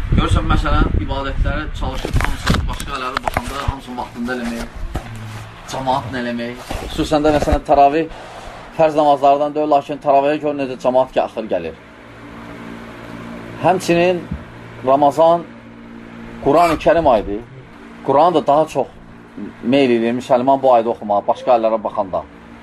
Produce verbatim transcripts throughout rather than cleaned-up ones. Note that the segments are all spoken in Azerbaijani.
Görürsən, məsələn, ibadətləri çalışıb, hamısını başqa ələri baxanda, hamısını vaxtında eləmək, cəmaat nə eləmək. Xüsusən də, məsələn, təravih fərz namazlardan deyil, lakin təraviyə gör necə cəmaat ki, axır gəlir. Həmçinin Ramazan Quran-ı Kərim aydır. Quran da daha çox meyl edir, müsəlman bu ayda oxumağa, başqa əllərə baxanda.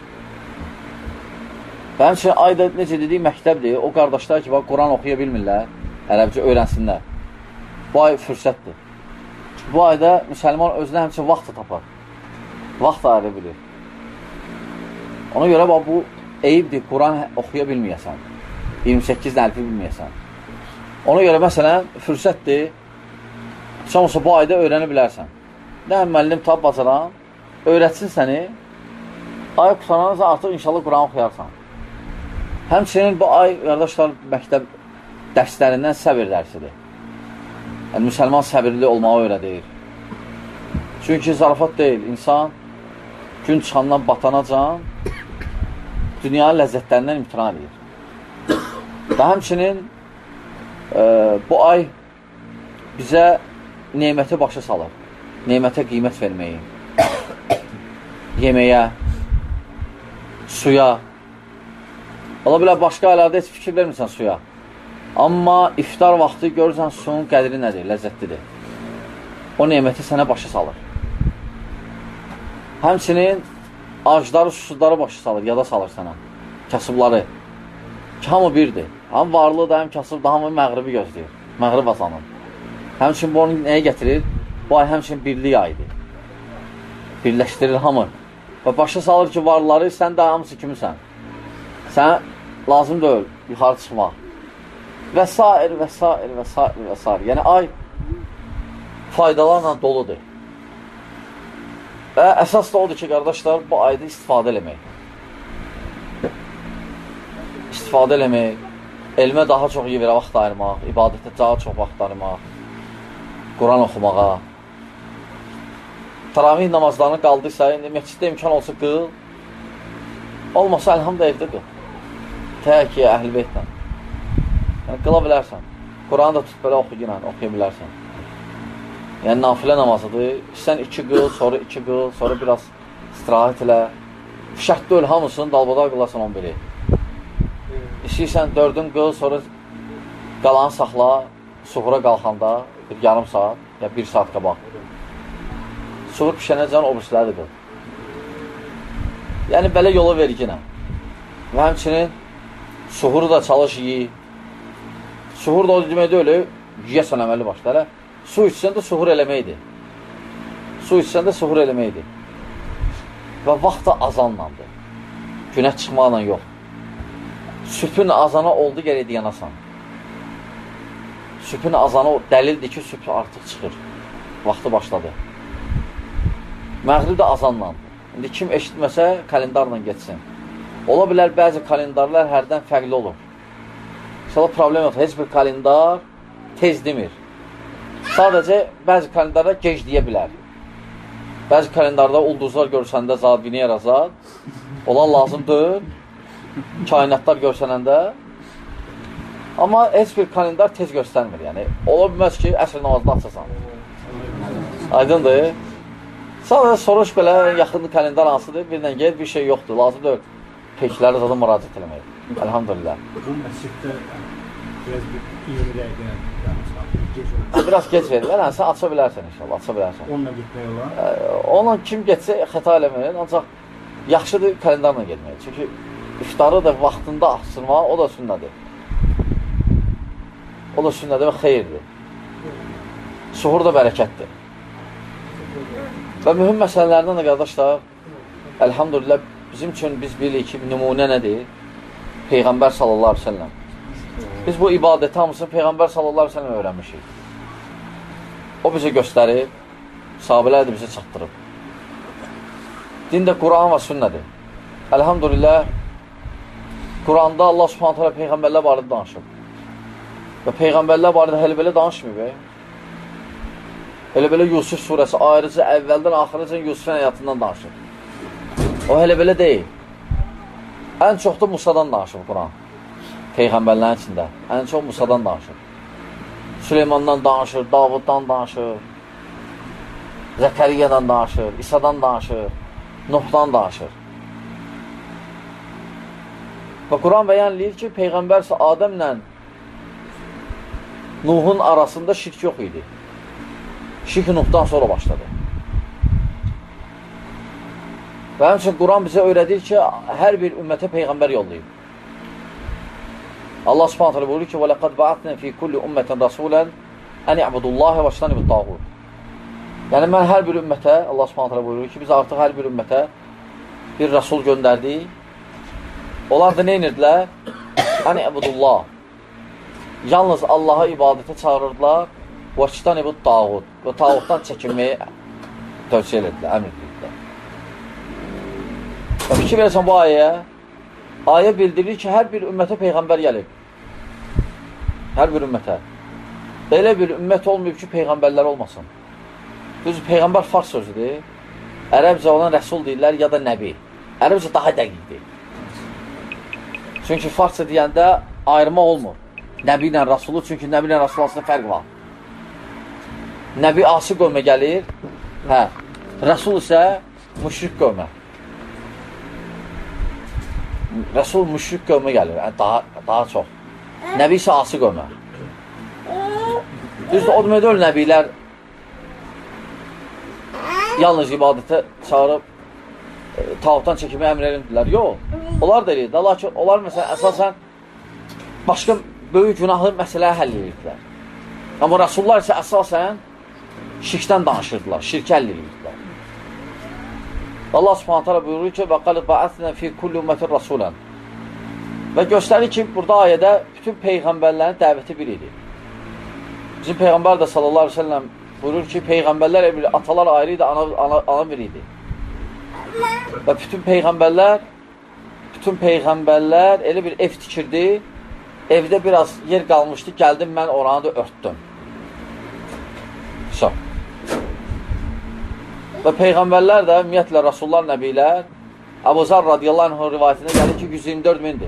Və həmçinin ayda, necə dedik, məktəbdir. O qardaşlar ki, Quran oxuya bilmirlər, ərəbcə öyrənsinlər. Bu ay fürsətdir. Bu ayda müsəlman özünə həmçinin vaxt tapar. Vaxt ayırı bilir. Ona görə bu eyibdir, Quran oxuya bilməyəsən. iyirmi səkkiz əlfi bilməyəsən. Ona görə, məsələn, fürsətdir. Sən olsa bu ayda öyrənə bilərsən. Nə müəllim tab bacaran, öyrətsin səni. Ay qutananızsa artıq inşallah Quran oxuyarsan. Həmçinin bu ay, qardaşlar, məktəb dərslərindən səbir dərsidir. Yəni, müsəlman səbirli olmağı öyrədir. Çünki zarafat deyil, insan gün çıxandan batanacan dünyanın ləzzətlərindən imtina edir. Və həmçinin e, bu ay bizə neməti başa salır. Nemətə qiymət verməyi, yeməyə, suya. Ola bilər, başqa aylarda heç fikir vermirsən suya. Amma iftar vaxtı görürsən, suyun qədri nədir, ləzzətlidir. O neməti sənə başa salır. Həmçinin acları, susuzları başa salır, yada salır sənə. Kasıbları. Ki, hamı birdir. Həm varlı da, həm kasıb da, hamı məğribi gözləyir. Məğrib azanın. Həmçinin bu onu nəyə gətirir? Bu ay həmçinin birlik aydır. Birləşdirir hamı. Və başa salır ki, varları sən də hamısı kimisən. Sən lazım deyil, yuxarı çıxmaq. Və s. və s. və s. və s. Yəni, ay faydalarla doludur. Və əsas da odur ki, qardaşlar, bu ayda istifadə eləmək. İstifadə eləmək, elmə daha çox yerə vaxt ayırmaq, ibadətə daha çox vaxt ayırmaq, Quran oxumağa. Təravih namazlarını qaldıysa, indi məsciddə imkan olsa qıl, olmasa əlhamdə evdə qıl. Tək ki, əhl-i beytlə. Yəni, qıla bilərsən. Quranı da tut belə oxuya, oxuya bilərsən. Yəni, nafilə namazıdır. Sən iki qıl, sonra iki qıl, sonra biraz istirahət elə. Şərt deyil, hamısını dalbadal qılarsan on biri. İstəyirsən dördün qıl, sonra qalanı saxla, suhura qalxanda bir yarım saat, ya bir saat qabaq. Suhur pişənəcən o birisləri qıl. Yəni, belə yola verginə. Və həmçinin suhuru da çalış yiyi. Suhur da o demək deyil, yiyəsən əməli başlar. Su içsən də suhur eləməkdir. Su içsən də suhur eləməkdir. Və vaxt da azanlandır. Günə çıxmaqla yox. Sübhün azana oldu, gələk yanasan. Sübhün azanı dəlildir ki, sübh artıq çıxır. Vaxtı başladı. Məğrib də azanlandı. İndi kim eşitməsə, kalendarla geçsin. Ola bilər, bəzi kalendarlar hərdən fərqli olur. İnşallah problem yoxdur. Heç bir kalendar tez demir. Sadəcə, bəzi kalendarlar gec deyə bilər. Bəzi kalendarda ulduzlar görsəndə zad, Venera zad, olan lazımdır. Kainatlar görsənəndə. Amma heç bir kalendar tez göstərmir. Yəni, ola bilməz ki, əsr namazını açasan. Aydındır. Sadəcə soruş belə, yaxın kalendar hansıdır, birdən gel, bir şey yoxdur. Lazımdır pekləri zaten müraciət eləmək. Elhamdülillah. Bu məsciddə biraz iyirmi dəqiqə biraz geç verir. Ələn, sən aça bilərsən inşallah, aça bilərsən. Onunla getmək olar? Onunla kim getsə xəta eləmir, ancaq yaxşıdır kalendarla getmək. Çünki iftarı da vaxtında açılmaq, o da sünnədir. O da sünnədir və xeyirdir. Suhur da bərəkətdir. Və mühüm məsələlərdən də qardaşlar, elhamdülillah, bizim üçün biz bilirik ki, nümunə nədir? Peyğəmbər sallallahu aleyhi ve sellem. Biz bu ibadəti hamısını Peyğəmbər sallallahu aleyhi ve sellem öyrənmişik. O bizə göstərib, sahabələr də bizə çatdırıb. Dində Quran və sünnədir. Elhamdülillah, Quranda Allah subhanət hələ Peyğəmbərlər barədə danışıb. Və Peyğəmbərlər barədə hələ belə danışmıyor. Elə belə Yusuf surəsi ayrıca əvvəldən axırıca Yusufun həyatından danışır. O hələ belə deyil. Ən çox da Musadan danışır Quran. Peyğəmbərlərin içində. Ən çox Musadan danışır. Süleymandan danışır, Davuddan danışır, Zəkəriyyədən danışır, İsa'dan danışır, Nuhdan danışır. Və Quran bəyan edir ki, Peyğəmbərsə Adəmlə Nuhun arasında şirk yox idi. Şirk Nuhdan sonra başladı. Və həmçinin Quran bizə öyrədir ki, hər bir ümmətə Peyğəmbər yollayıb. Allah subhanət hələ buyurur ki, وَلَقَدْ بَعَثْنَا فِي كُلِّ أُمَّةً رَسُولًا أَنِ اعْبُدُوا اللّٰهَ وَاجْتَنِبُوا الطَّاغُوتَ. Yəni, mən hər bir ümmətə, Allah subhanət hələ buyurur ki, biz artıq hər bir ümmətə bir rəsul göndərdik. Onlar da nə edirdilər? أَنِ اعْبُدُوا اللّٰهِ. Yalnız Allaha ibadətə çağırırdılar. وَاجْتَنِبُوا الطَّاغُوتَ. Və tağutdan çəkinməyi tövsiyə edirdilər, əmr edirdilər. Və fikir verəsən bu ayəyə, ayə bildirir ki, hər bir ümmətə Peyğəmbər gəlib. Hər bir ümmətə. Elə bir ümmət olmayıb ki, Peyğəmbərlər olmasın. Düz, Peyğəmbər fars sözüdür. Ərəbcə olan rəsul deyirlər, ya da nəbi. Ərəbcə daha dəqiqdir. Çünki farsça deyəndə ayırma olmur. Nəbi ilə rəsulu, çünki nəbi ilə rəsul arasında fərq var. Nəbi asi qövmə gəlir, hə. Rəsul isə müşrik qövmə. Rəsul müşrik qövmə gəlir, yəni daha, daha çox. Nəbi isə asi qövmə. Düzdür, o deməkdə öyle nəbilər yalnız ibadətə çağırıb e, tağutdan çəkimi əmr edildilər. Yox, onlar da eləyirdi. Lakin onlar məsələn, əsasən başqa böyük günahlı məsələyə həll edirdilər. Amma rəsullar isə əsasən şirkdən danışırdılar, şirkə həll edirdilər. Allah subhanət hələ buyurur ki, وَقَلِ بَعَثْنَا فِي كُلِّ أُمَّةٍ رَسُولًا. Və göstərir ki, burada ayədə bütün Peyğəmbərlərin dəvəti bir idi. Bizim Peyğəmbər də sallallahu aleyhi ve sellem buyurur ki, Peyğəmbərlər bir, atalar ayrı idi, ana, ana, ana bir idi. Və bütün Peyğəmbərlər bütün Peyğəmbərlər elə bir ev tikirdi, evdə biraz yer qalmışdı, gəldim, mən oranı da örtdüm. So. Və Peyğəmbərlər də, ümumiyyətlə, Rasullar, Nəbilər, Əbu Zar radiyallahu anh rivayətində gəlir ki, yüz iyirmi dörd mindir.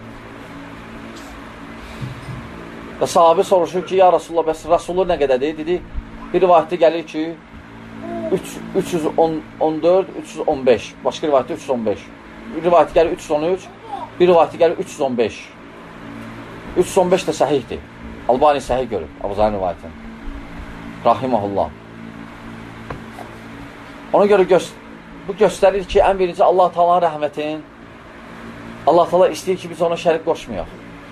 Və sahabi soruşur ki, ya Rasulullah, bəs Rasulur nə qədədir? Dedi, bir rivayətdə gəlir ki, üç yüz on dörd, üç yüz on beş. Başqa rivayətdə üç yüz on beş. Bir rivayətdə gəlir üç yüz on üç, bir rivayətdə gəlir üç yüz on beş. üç yüz on beş də səhihdir. Albani səhih görüb, Əbu Zarın rivayətini. Rahiməhullah. Ona görə gö bu göstərir ki, ən birinci Allah Taala'nın rəhmətin, Allah Taala istəyir ki, biz ona şərik qoşmayaq.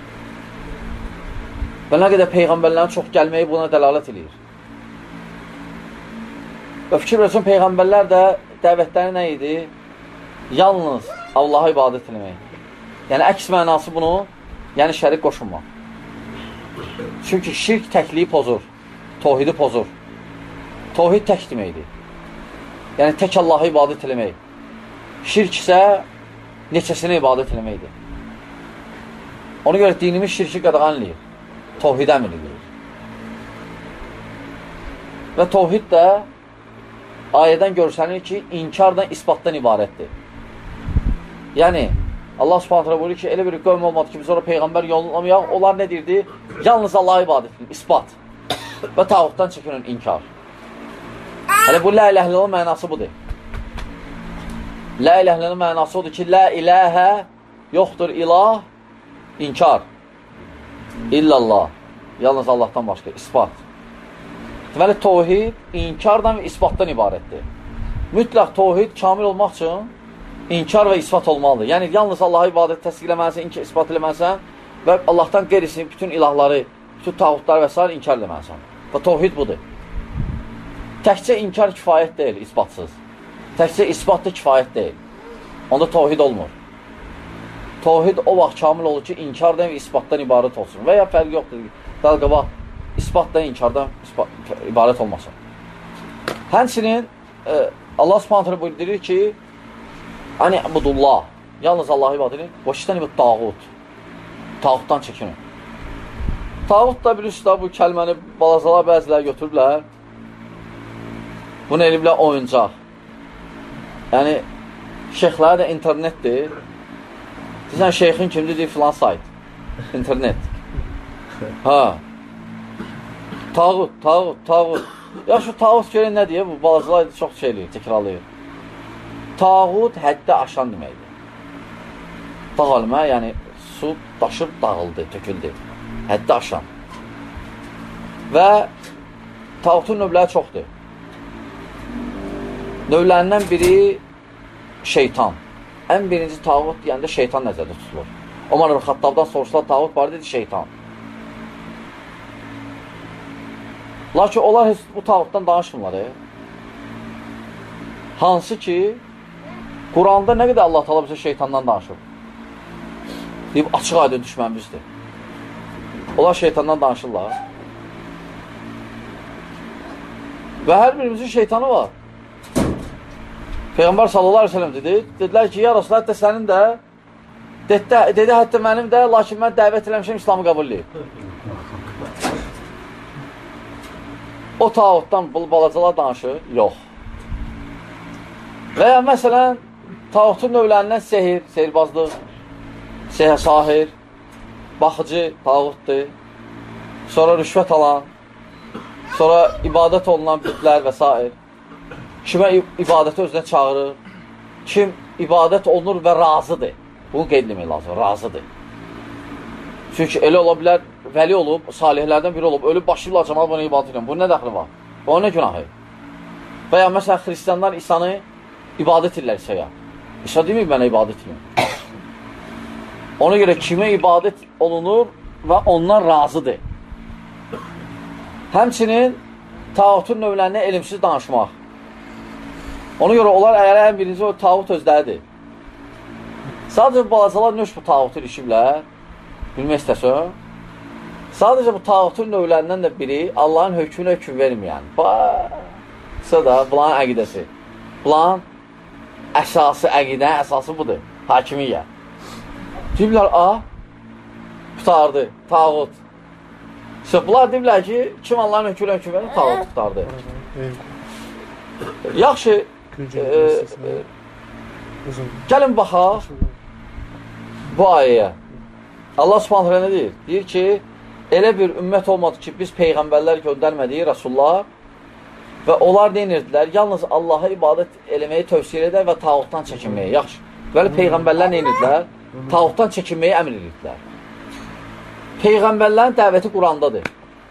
Və nə qədər Peyğəmbərlərin çox gəlməyi buna dəlalət edir. Və fikir versin, Peyğəmbərlər də dəvətləri nə idi? Yalnız Allaha ibadət etmək. Yəni, əks mənası bunu, yəni şərik qoşulmaq. Çünki şirk təkliyi pozur, tohidi pozur. Tohid tək deməkdir. Yəni, tək Allaha ibadət eləmək. Şirk isə neçəsinə ibadət eləməkdir. Ona görə dinimiz şirki qadağanlayır. Tohid əmr edir. Və tohid də ayədən görsənir ki, inkardan, isbatdan ibarətdir. Yəni, Allah subhanətlə buyurur ki, elə bir qövm olmadı ki, biz orada Peyğəmbər yollamayaq, onlar nə deyirdi? Yalnız Allaha ibadət edin, isbat. Və tağutdan çəkinin, inkar. Hələ bu la ilə illallah mənası budur. La ilə illallah mənası odur ki, la iləhə yoxdur ilah, inkar. İllallah. Yalnız Allahdan başqa, isbat. Deməli, tohid inkardan və isbatdan ibarətdir. Mütləq tohid kamil olmaq üçün inkar və isbat olmalıdır. Yəni, yalnız Allaha ibadət təsdiqləməlisən, inkar, isbat eləməlisən və Allahdan qeyrisini, bütün ilahları, bütün tağutları və s. inkar eləməlisən. Və tohid budur. Təkcə inkar kifayət deyil, isbatsız. Təkcə isbat da kifayət deyil. Onda tohid olmur. Tohid o vaxt kamil olur ki, inkardan və isbatdan ibarət olsun. Və ya fərq yoxdur. Dalqaba, isbatdan, inkardan isbat, ibarət olmasın. Həmçinin e, Allah subhanətlə buyurur ki, Ani abudullah, yalnız Allah'a ibadət edin. Boşdan ibad tağut. Tağutdan çəkinin. Tağut da bilirsiniz, bu kəlməni balacalar bəziləri götürürlər. Bunu eliblər oyuncaq. Yəni, şeyxləri də internetdir. Deyirsən, şeyxin kimdir, deyir, filan sayt. İnternet. Ha. Tağut, tağut, tağut. Ya şu tağut görən nə deyir? Bu balacalar çox şeyləyir, təkrarlayır. Tağut həddə aşan deməkdir. Dağılma, yəni su daşıb dağıldı, töküldü. Həddə aşan. Və tağutun növləri çoxdur. Növlərindən biri şeytan. Ən birinci tağut deyəndə şeytan nəzərdə tutulur. Ömər ibn Xattabdan soruşdular, tağut var dedi, şeytan. Lakin onlar heç bu tağutdan danışmırlar. E? Hansı ki, Quranda nə qədər Allah Teala bizə şeytandan danışır? Deyib, açıq aydın düşmənimizdir. Onlar şeytandan danışırlar. Və hər birimizin şeytanı var. Peyğəmbər sallallahu aleyhi ve sellem dedi, dedilər ki, ya Rasulullah, hətta sənin də, dedi, dedi, hətta mənim də, lakin mən dəvət eləmişəm, İslamı qəbulləyib. O tağutdan balacalar danışır, yox. Və ya məsələn, tağutun növlərindən sehir, sehirbazlıq, sehir, sahir, baxıcı tağutdur, sonra rüşvət alan, sonra ibadət olunan bütlər və s. Kimə ibadəti özünə çağırır, kim ibadət olunur və razıdır. Bunu qeyd etmək lazım, razıdır. Çünki elə ola bilər, vəli olub, salihlərdən biri olub, ölüb başlayırlar cəmal buna ibadət edən. Bunun nə dəxli var? Bu nə günahı? Və ya məsələn, xristiyanlar İsa'nı ibadət edirlər İsa'ya. İsa deməyib mənə ibadət edir. Ona görə kimə ibadət olunur və ondan razıdır. Həmçinin tağutun növlərinə elmsiz danışmaq. Ona görə onlar əgər ən birinci o tağut özləridir. Sadəcə balacalar nöş bu tağutu ilişiblər. Bilmək istəsən. Sadəcə bu tağutun növlərindən də biri Allahın hökmünə hökm verməyən. Bax, da bulanın əqidəsi. Bulanın əsası, əqidə, əsası budur. Hakimiyyə. Deyiblər, a, qutardı, tağut. Bunlar deyiblər ki, kim Allahın hökmünə hökm verir, tağut qutardı. Yaxşı, e, e, gəlin baxaq bu ayəyə. Allah subhanətlə nə deyir? Deyir ki, elə bir ümmət olmadı ki, biz peyğəmbərlər göndərmədik, Rasullar və onlar neyirdilər? Yalnız Allaha ibadət eləməyi tövsiyə edər və tağutdan çəkinməyi. Yaxşı, bəli, peyğəmbərlər neyirdilər? Tağutdan çəkinməyi əmr edirdilər. Peyğəmbərlərin dəvəti Qurandadır.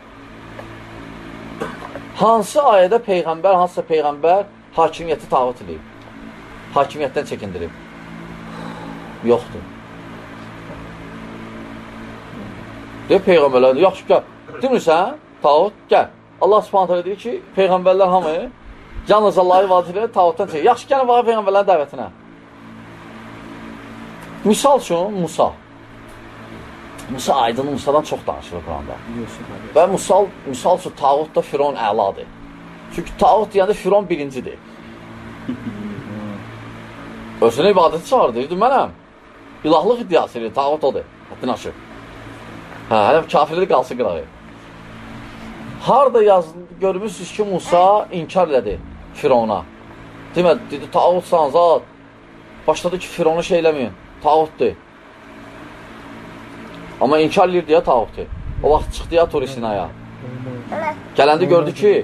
Hansı ayədə peyğəmbər, hansısa peyğəmbər hakimiyyəti tağut edib? Hakimiyyətdən çəkindirib? Yoxdur. Deyir, peyğəmbərlər, yaxşı, gəl. Demirsən, tağut, gəl. Allah subhanətə deyir ki, peyğəmbərlər hamı yalnız Allah'ı ibadət edir, tağutdan çəkir. Yaxşı, gəlin baxa peyğəmbərlərin dəvətinə. Misal üçün, Musa. Musa aydın, Musadan çox danışılır Quranda. Və misal, misal üçün, tağut da Firon əladır. Çünki tağut deyəndə Firon birincidir. Özünə ibadəti çağırdı, deyirdi, mənəm. İlahlıq iddiası edir, tağut odur. Həddin aşır. Hə, hələ kafirləri qalsın qırağı. Harada yazın, görmüşsünüz ki, Musa inkar elədi Firona. Demədi, dedi, tağutsan, zat. Başladı ki, Fironu şey eləməyin, tağutdur. Amma inkar edirdi ya tağutdur. O vaxt çıxdı ya Turisinaya. Gələndə gördü ki,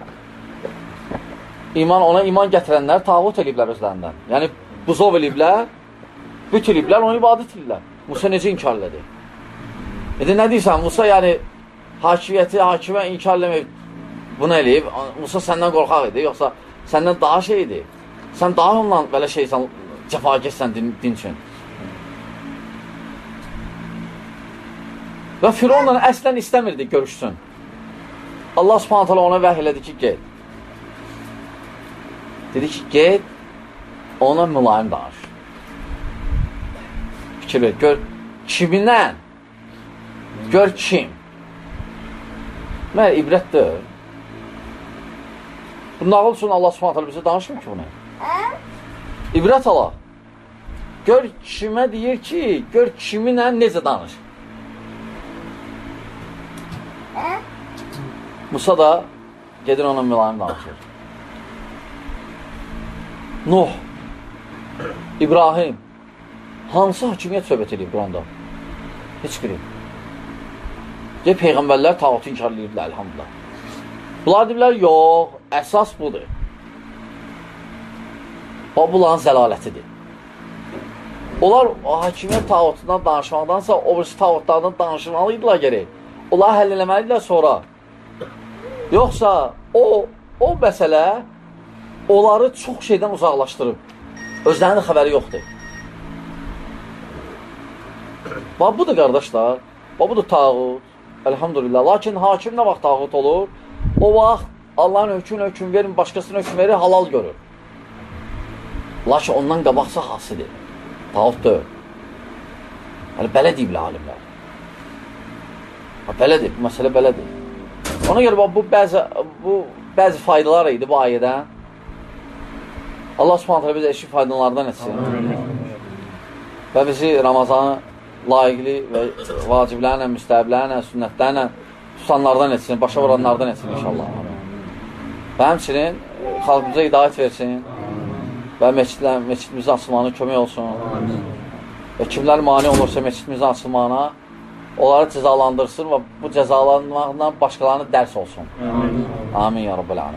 iman, ona iman gətirənlər tağut eləyiblər özlərindən. Yəni, buzov eləyiblər, büt eləyiblər, onu ibadət eləyiblər. Musa necə inkar elədi? Dedi, nə deyirsən, Musa yəni hakimiyyəti, hakimə inkar eləməyib, bunu eləyib, Musa səndən qorxaq idi, yoxsa səndən daha şey idi. Sən daha ondan belə şeysən, cəfa geçsən din, din üçün. Və Fironla əslən istəmirdi görüşsün. Allah subhanət hala ona vəh elədi ki, ged. Dedi ki, ged, ona mülayim danış. Fikir ver, gör, kimindən? Gör kim? Mənə ibrətdir. Bu nağıl üçün Allah subhanət hala bizə danışmır ki, bunu. İbrət ala. Gör kimə deyir ki, gör kiminlə necə danış. Musa da gedir ona mülayim danışır. Nuh, İbrahim, hansı hakimiyyət söhbət edib Quranda? Heç biri. Deyir, peyğəmbərlər tağutu inkar edirdilər, elhamdülillah. Bunlar deyirlər, yox, əsas budur. O, bunların zəlalətidir. Onlar hakimiyyət tağutundan danışmaqdansa, o birisi tağutlardan danışmalıydılar gerək. Onlar həll eləməlidirlər sonra. Yoxsa o, o məsələ onları çox şeydən uzaqlaşdırıb. Özlərinin xəbəri yoxdur. Bax, budur qardaşlar. Bax, budur tağut. Elhamdülillah. Lakin hakim nə vaxt tağut olur? O vaxt Allahın hökmünə hökm verin, başqasına hökm verir, halal görür. Lakin ondan qabaqsa hasidir. Tağut deyil. Yəni, belə deyiblər alimlər. Belədir, bu məsələ belədir. Ona görə bu bəzi, bu bəzi faydalar idi bu ayədən. Allah subhanətlə bizə eşit faydalardan etsin. Və bizi Ramazanı layiqli və vaciblərlə, müstəhəblərlə, sünnətlərlə tutanlardan etsin, başa vuranlardan etsin inşallah. Və həmçinin xalqımıza hidayət versin və meçidimizin açılmağına kömək olsun. Və kimlər mani olursa meçidimizin açılmağına onları cəzalandırsın və bu cəzalanmaqdan başqalarına dərs olsun. Amin ya Rabbil Amin.